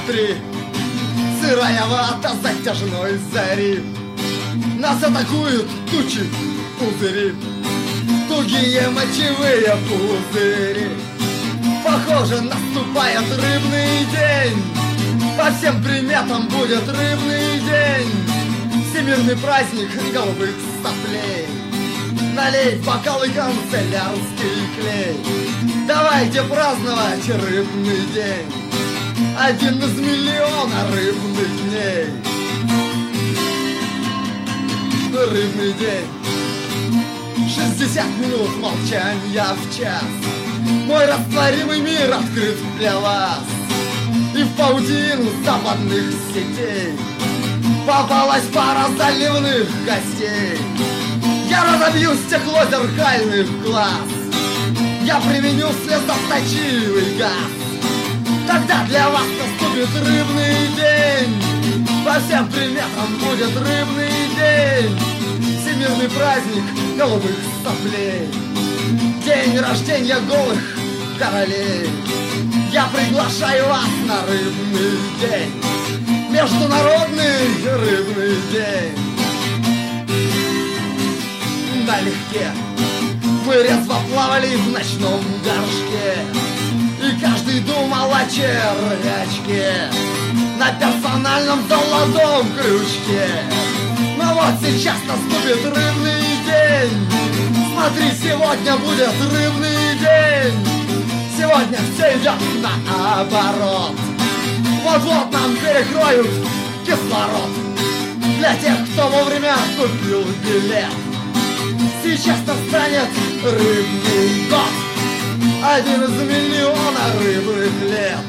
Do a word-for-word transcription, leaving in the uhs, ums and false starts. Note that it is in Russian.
три. Сырая вода затяжной зари. Нас атакуют тучи, пузыри, тугие мочевые пузыри. Похоже, наступает рыбный день. По всем приметам будет рыбный день. Всемирный праздник голубых соплей. Налей в бокалы канцелярский клей. Давайте праздновать рыбный день. Один из миллиона рыбных дней. Рыбный день. Шестьдесят минут молчания в час. Мой растворимый мир открыт для вас. И в паутину западных сетей попалась пара заливных гостей. Я разобью стекло зеркальных глаз. Я применю слезоточивый газ. Тогда для вас наступит рыбный день. По всем приметам будет рыбный день. Всемирный праздник голубых соплей. День рождения голых королей. Я приглашаю вас на рыбный день. Международный рыбный день. Налегке мы резво плавали в ночном горшке. И каждый думал о червячке на персональном золотом крючке. Но вот сейчас наступит рыбный день. Смотри, сегодня будет рыбный день. Сегодня все идет наоборот. Вот-вот нам перекроют кислород. Для тех, кто вовремя купил билет. Сейчас настанет рыбный год. Один из миллиона рыбных лет.